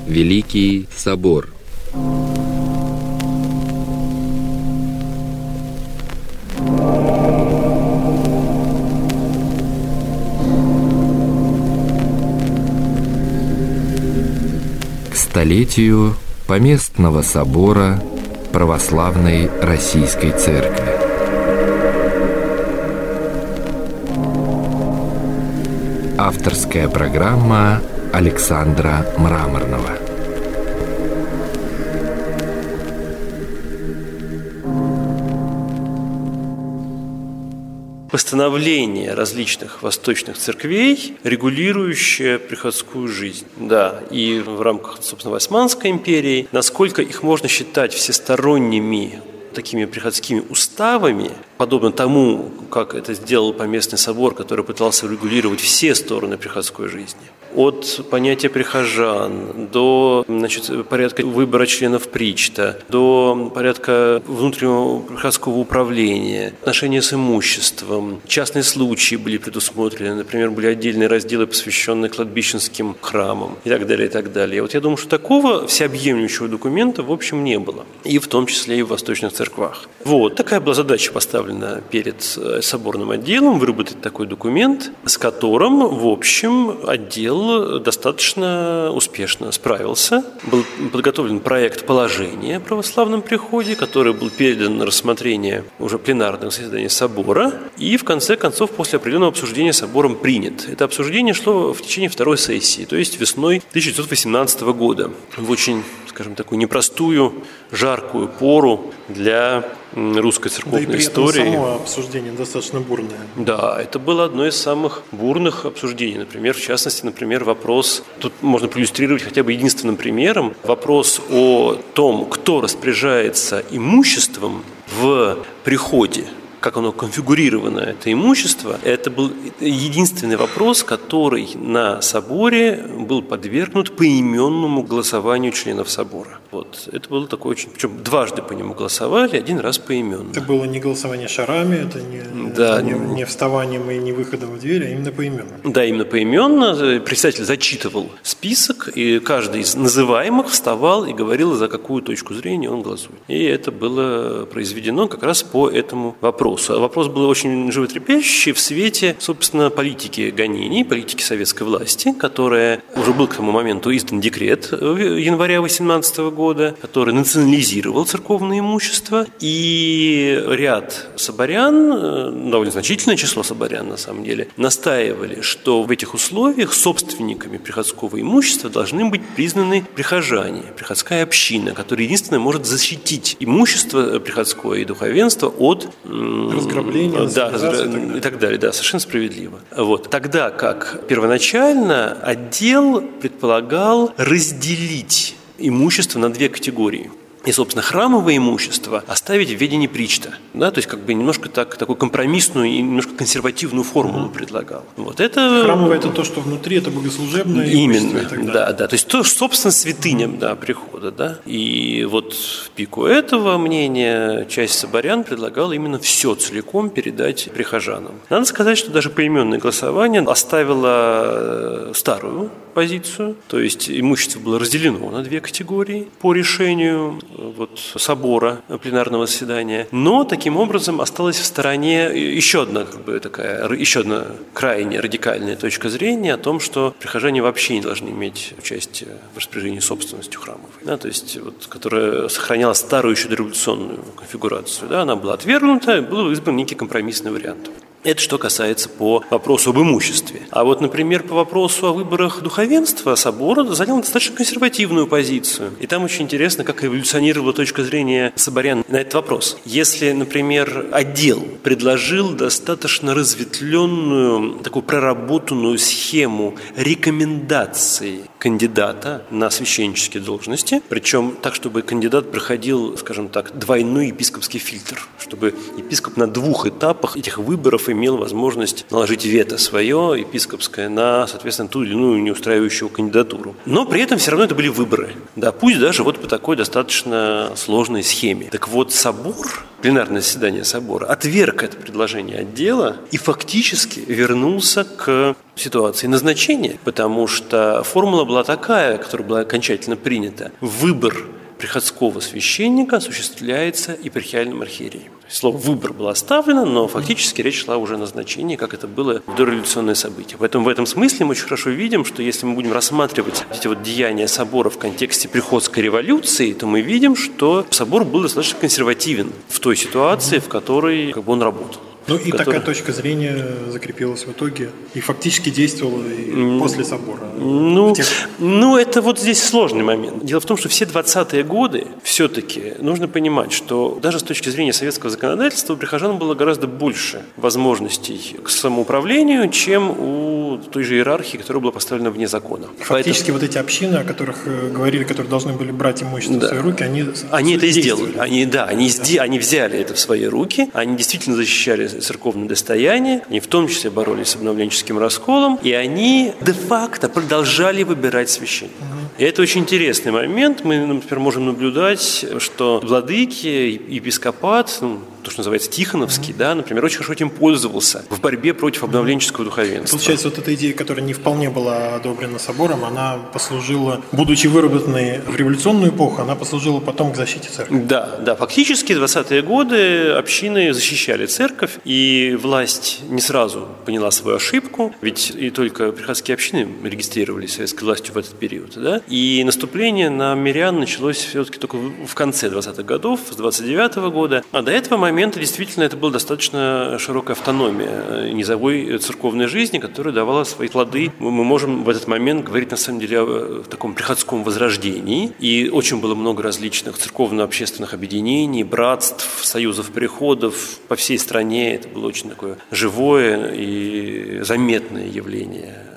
Великий собор. К столетию Поместного собора Православной Российской Церкви. Авторская программа Александра Мраморного. Постановление различных восточных церквей, регулирующее приходскую жизнь. Да, и в рамках, собственно, Османской империи, насколько их можно считать всесторонними такими приходскими уставами, подобно тому, как это сделал Поместный собор, который пытался регулировать все стороны приходской жизни. От понятия прихожан до порядка выбора членов причта, до порядка внутреннего приходского управления, отношения с имуществом. Частные случаи были предусмотрены, например, были отдельные разделы, посвященные кладбищенским храмам и так далее, и так далее. Вот я думаю, что такого всеобъемлющего документа в общем не было, и в том числе и в восточных церквах. Вот такая была задача поставлена перед соборным отделом выработать такой документ, с которым, в общем, отдел достаточно успешно справился. Был подготовлен проект положения о православном приходе, который был передан на рассмотрение уже пленарного заседания собора и, в конце концов, после определенного обсуждения собором принят. Это обсуждение шло в течение второй сессии, то есть весной 1918 года, в очень, скажем, такую непростую, жаркую пору для русской церковной истории. Да и при этом само обсуждение достаточно бурное. Да, это было одно из самых бурных обсуждений. Например, в частности, вопрос, тут можно проиллюстрировать хотя бы единственным примером, вопрос о том, кто распоряжается имуществом в приходе, как оно конфигурировано, это имущество, это был единственный вопрос, который на соборе был подвергнут поименному голосованию членов собора. Вот. Это было такое очень... Причем дважды по нему голосовали, один раз поименно. Это было не голосование шарами, это не вставанием и не выходом в дверь, а именно поименно. Да, именно поименно. Председатель зачитывал список, и каждый из называемых вставал и говорил, за какую точку зрения он голосует. И это было произведено как раз по этому вопросу. Вопрос был очень животрепещущий в свете, собственно, политики гонений, политики советской власти, которая уже был к тому моменту издан декрет января 18 года, который национализировал церковное имущество, и ряд соборян, довольно значительное число соборян на самом деле, настаивали, что в этих условиях собственниками приходского имущества должны быть признаны прихожане, приходская община, которая единственная может защитить имущество приходское и духовенство от разграбления, и так далее. Да, совершенно справедливо. Вот. Тогда как первоначально отдел предполагал разделить имущество на две категории. И, собственно, храмовое имущество оставить в ведении причта. Да, то есть, немножко такую компромиссную и немножко консервативную формулу предлагал. Вот это... Храмовое – это то, что внутри, это богослужебное именно, имущество и так далее. Да. То есть, то, собственно, святыня прихода. Да. И вот в пику этого мнения часть соборян предлагала именно все целиком передать прихожанам. Надо сказать, что даже поименное голосование оставило старую позицию, то есть имущество было разделено на две категории по решению собора пленарного заседания, но таким образом осталась в стороне еще одна крайне радикальная точка зрения о том, что прихожане вообще не должны иметь участие в распоряжении собственностью храмовой, да, то есть которая сохраняла старую еще дореволюционную конфигурацию, да, она была отвергнута, был избран некий компромиссный вариант. Это что касается по вопросу об имуществе. А вот, например, по вопросу о выборах духовенства собор занял достаточно консервативную позицию. И там очень интересно, как эволюционировала точка зрения соборян на этот вопрос. Если, например, отдел предложил достаточно разветвленную, такую проработанную схему рекомендаций кандидата на священнические должности, причем так, чтобы кандидат проходил, скажем так, двойной епископский фильтр, чтобы епископ на двух этапах этих выборов имел возможность наложить вето свое епископское на, соответственно, ту или иную неустраивающую кандидатуру. Но при этом все равно это были выборы. Да, пусть даже вот по такой достаточно сложной схеме. Так вот, собор пленарное заседание собора, отверг это предложение отдела и фактически вернулся к ситуации назначения, потому что формула была такая, которая была окончательно принята. Выбор приходского священника осуществляется епархиальным архиереем. Слово «выбор» было оставлено, но фактически речь шла уже о назначении, как это было в дореволюционное событие. Поэтому в этом смысле мы очень хорошо видим, что если мы будем рассматривать эти вот деяния собора в контексте приходской революции, то мы видим, что собор был достаточно консервативен в той ситуации, в которой он работал. Ну и такая точка зрения закрепилась в итоге и фактически действовала и после собора. Это вот здесь сложный момент. Дело в том, что все 20-е годы все-таки нужно понимать, что даже с точки зрения советского законодательства у прихожан было гораздо больше возможностей к самоуправлению, чем у той же иерархии, которая была поставлена вне закона. Фактически вот эти общины, о которых говорили, которые должны были брать имущество в свои руки, они это и сделали. Они взяли это в свои руки, они действительно защищали церковное достояние, они в том числе боролись с обновленческим расколом, и они де-факто продолжали выбирать священника. И это очень интересный момент. Мы, например, можем наблюдать, что владыки, епископат, то, что называется Тихоновский, например, очень хорошо этим пользовался в борьбе против обновленческого духовенства. Получается, вот эта идея, которая не вполне была одобрена собором, она послужила, будучи выработанной в революционную эпоху, она послужила потом к защите церкви. Да, фактически в 20-е годы общины защищали церковь, и власть не сразу поняла свою ошибку, ведь и только приходские общины регистрировались советской властью в этот период, и наступление на мирян началось все-таки только в конце 20-х годов, с 29-го года, а до этого момента действительно это была достаточно широкая автономия низовой церковной жизни, которая давала свои плоды. Мы можем в этот момент говорить на самом деле о таком приходском возрождении, и очень было много различных церковно-общественных объединений, братств, союзов приходов по всей стране. Это было очень такое живое и заметное явление